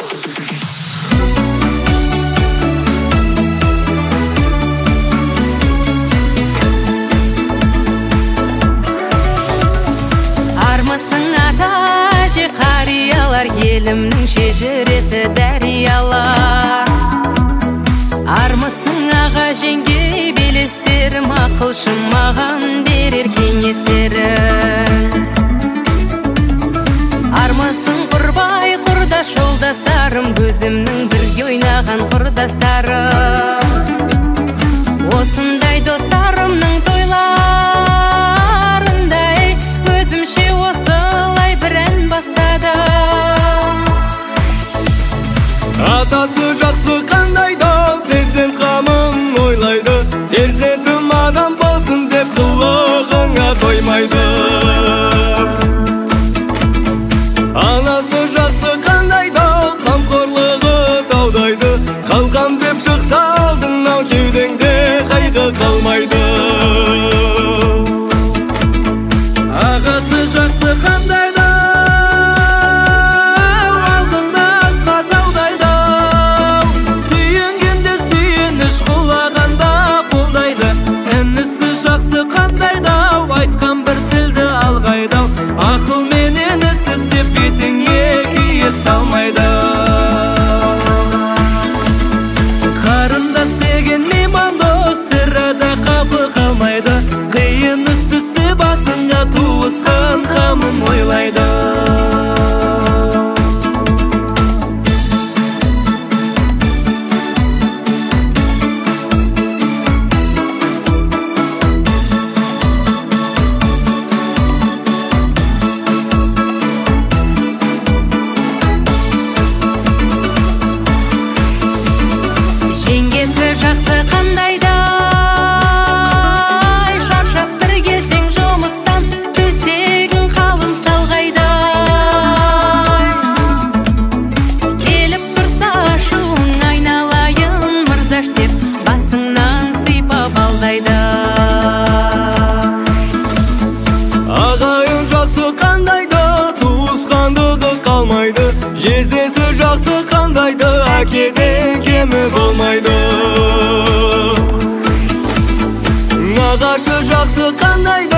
Елімнің шежіресі дәриялар. Армысың аға жеңге белестерім, ақылшым маған берер кеңестері. Армысың құрбай құрдас жолдастарым, көзімнің бірге ойнаған құрдастарым. Осындай достарымның тойларындай өзімше осылай бір ән бастадым. Атасы жақсы қандайда, перзент қамын ойлайды. Перзентім адам болсын деп қылығыңа тоймайды. Анасы жақсы қандайда, қамқорлығы таудайды. Қалқам деп шықса алдыңнан, кеудеңде қайғы қалмайды. Ағасы жақсы қандайда, айтқан бір тілді алғайдау. Ақыл менен ісісіп бетіңе күйе салмайды. Қарындас деген меймандос, сірада қапы қалмайды. Қиын ісісі басыңа туысқан қамын ойлайды. Жақсы қандайда, шаршап бір келсең жұмыстан, төсегің қалың салғайда. Келіп тұрса ашуың, айналайын мырзаш деп, басыңнан сипап алдайды. Ағайын жақсы қандайда, туысқандығы қалмайды. Жездесі жақсы қандайды, әкеден кемі болмайды. Нағашы жақсы қандайды,